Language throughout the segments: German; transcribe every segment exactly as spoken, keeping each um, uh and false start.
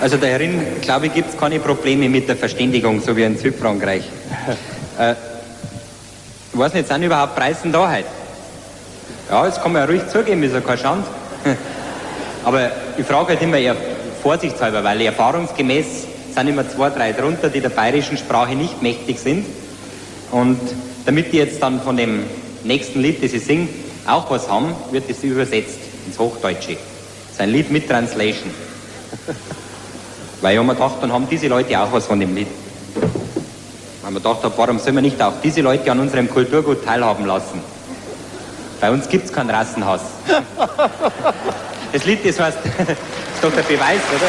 Also da herin, glaube ich, gibt es keine Probleme mit der Verständigung, so wie in Südfrankreich. äh, ich weiß nicht, sind überhaupt Preisen da heute? Ja, das kann man ja ruhig zugeben, ist ja kein Schand. Aber ich frage halt immer eher vorsichtshalber, weil erfahrungsgemäß sind immer zwei, drei drunter, die der bayerischen Sprache nicht mächtig sind. Und damit die jetzt dann von dem nächsten Lied, das ich singe, auch was haben, wird das übersetzt ins Hochdeutsche. Das ist ein Lied mit Translation. Weil ich habe mir gedacht, dann haben diese Leute auch was von dem Lied. Weil ich mir gedacht habe, warum sollen wir nicht auch diese Leute an unserem Kulturgut teilhaben lassen? Bei uns gibt es keinen Rassenhass. Das Lied, das heißt, das ist doch der Beweis, oder?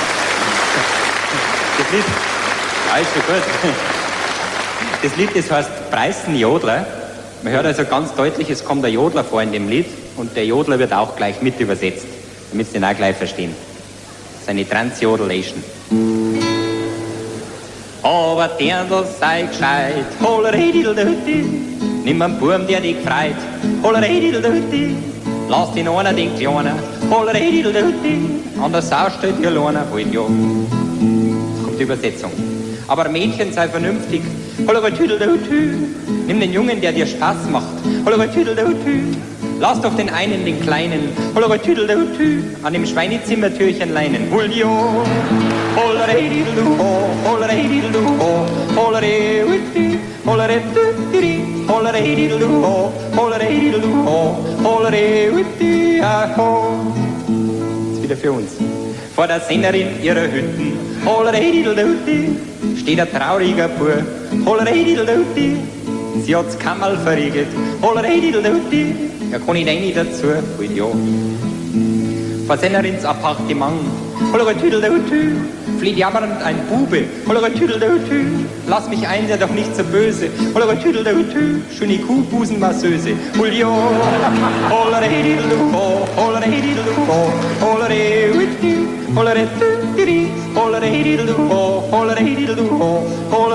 Das Lied, ja, ist schon gut. Das Lied, das heißt Preißenjodler. Man hört also ganz deutlich, es kommt der Jodler vor in dem Lied und der Jodler wird auch gleich mit übersetzt, damit Sie den auch gleich verstehen. Das ist eine Transjodelation. Aber Dirndl sei gescheit, holleredidel-dödi, nimm einen Burm, der dich freit, holleredidel-dödi, lass den einer den Kleinen, holleredidel-dödi, an der Sau steht die Lorna, halt ja. Kommt die Übersetzung. Aber Mädchen sei vernünftig, holleredidel-dödi, nimm den Jungen, der dir Spaß macht, holleredidel-dödi, lass doch den einen, den Kleinen, holleredidel-dödi, an dem Schweinezimmertürchen leinen, hol jo. Holleredidel-ho, holleredidel-ho, holleredidel-ho, holleredidel-ho, holleredidel-ho, holleredidel-ho, holleredidel-ho. Das ist wieder für uns. Vor der Sennerin ihrer Hütten, holleredidel-ho, steht ein trauriger Bub, holleredidel-ho, sie hat's Kammerl verriegelt, holleredidel-ho, ja kann ich nicht dazu, halt ja. Vor Sennerins Appartement, holleredidel-ho, flieht jammernd ein Bube, holleredidel-ho, lass mich ein, der doch nicht so böse, holleredidel-ho, schöne Kuhbusenmasseuse, huljo, holleredidel-ho, holleredidel-ho, holleredidel-ho, holleredidel-ho, holleredidel-ho, holleredidel-ho,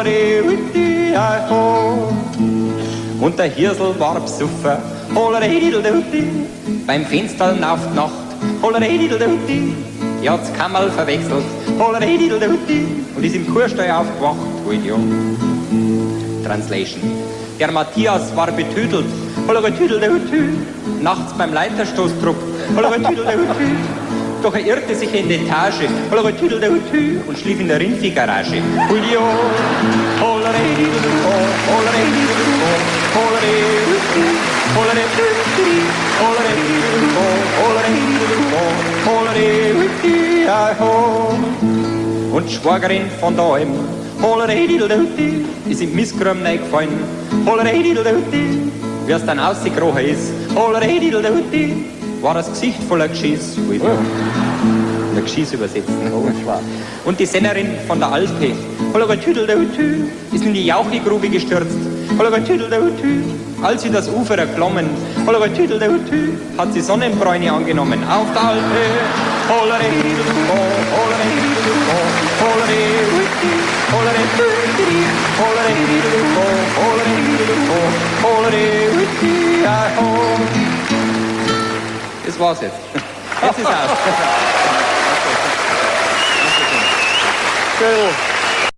holleredidel-ho. Und der Hirsel war Psuffer, holleredidel-ho, beim Fenstern auf die Nacht, holleredidel-ho, die hat's Kammerl verwechselt, holleredidel-ho, und ist im Kurstall aufgewacht, halt ja. Translation. Der Matthias war betüdelt, holleredidel-ho, nachts beim Leiterstoßtrupp, holleredidel-ho, doch er irrte sich in die Etage, holleredidel-ho, und schlief in der Rinfi-Garage, halt ja. Holleredidel-ho, holleredidel-ho, holleredidel-ho, holleredidel-ho, holleredidel-ho, holleredidel-ho, holleredidel-ho. Und Schwagerin von daheim, holleredidel-ho, ist im Missgrum reingefallen, holleredidel-ho, wie es dann ausgekrochen ist, holleredidel-ho, war das Gesicht voller Geschiss, halt ja. Der Geschiss übersetzen. Und die Sennerin von der Alpe, holleredidel-ho, ist in die Jauchigrube gestürzt, holleredidel-ho, als sie das Ufer erklommen, holleredidel-ho, hat sie Sonnenbräune angenommen auf der Alpe, holleredidel-ho, holleredidel-ho, holleredidel-ho, holleredidel-ho, holleredidel-ho, holleredidel-ho. Das war's jetzt. Jetzt ist aus. Schön.